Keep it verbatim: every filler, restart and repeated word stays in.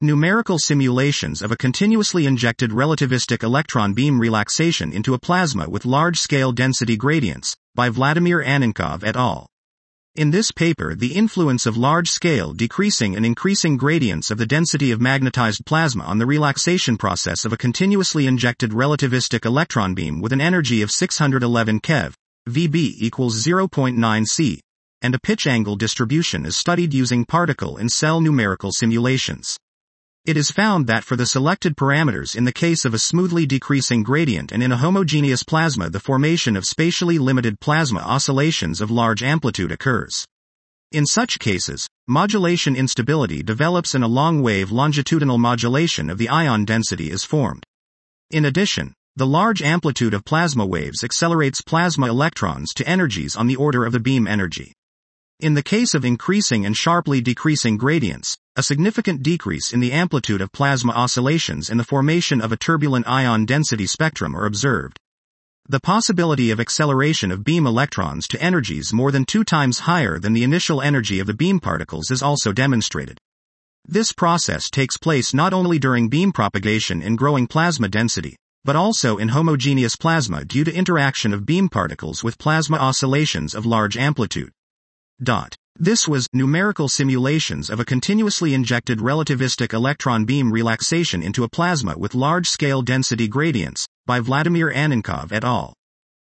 Numerical simulations of a continuously injected relativistic electron beam relaxation into a plasma with large-scale density gradients, by Vladimir Annenkov et al. In this paper, the influence of large-scale decreasing and increasing gradients of the density of magnetized plasma on the relaxation process of a continuously injected relativistic electron beam with an energy of six hundred eleven keV, V B equals zero point nine C, and a pitch angle distribution is studied using particle and cell numerical simulations. It is found that for the selected parameters in the case of a smoothly decreasing gradient and in a homogeneous plasma, the formation of spatially limited plasma oscillations of large amplitude occurs. In such cases, modulation instability develops and a long-wave longitudinal modulation of the ion density is formed. In addition, the large amplitude of plasma waves accelerates plasma electrons to energies on the order of the beam energy. In the case of increasing and sharply decreasing gradients, a significant decrease in the amplitude of plasma oscillations and the formation of a turbulent ion density spectrum are observed. The possibility of acceleration of beam electrons to energies more than two times higher than the initial energy of the beam particles is also demonstrated. This process takes place not only during beam propagation and growing plasma density, but also in homogeneous plasma due to interaction of beam particles with plasma oscillations of large amplitude. Dot. This was numerical simulations of a continuously injected relativistic electron beam relaxation into a plasma with large-scale density gradients, by Vladimir Annenkov et al.